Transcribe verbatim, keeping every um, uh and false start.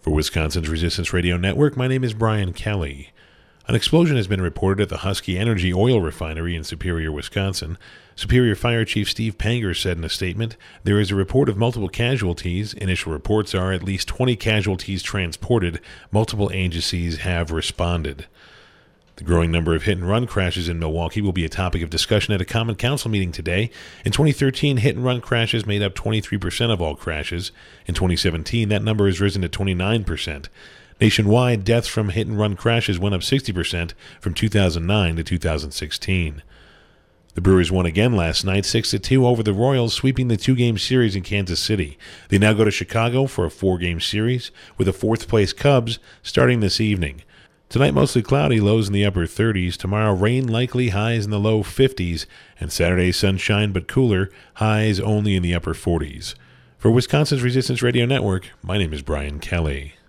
For Wisconsin's Resistance Radio Network, my name is Brian Kelly. An explosion has been reported at the Husky Energy oil refinery in Superior, Wisconsin. Superior Fire Chief Steve Panger said in a statement, "There is a report of multiple casualties. Initial reports are at least twenty casualties transported. Multiple agencies have responded." The growing number of hit-and-run crashes in Milwaukee will be a topic of discussion at a Common Council meeting today. In twenty thirteen, hit-and-run crashes made up twenty-three percent of all crashes. In twenty seventeen, that number has risen to twenty-nine percent. Nationwide, deaths from hit-and-run crashes went up sixty percent from two thousand nine to two thousand sixteen. The Brewers won again last night, six to two over the Royals, sweeping the two-game series in Kansas City. They now go to Chicago for a four-game series, with the fourth-place Cubs starting this evening. Tonight, mostly cloudy, lows in the upper thirties. Tomorrow, rain likely, highs in the low fifties. And Saturday, sunshine but cooler, highs only in the upper forties. For Wisconsin's Resistance Radio Network, my name is Brian Kelly.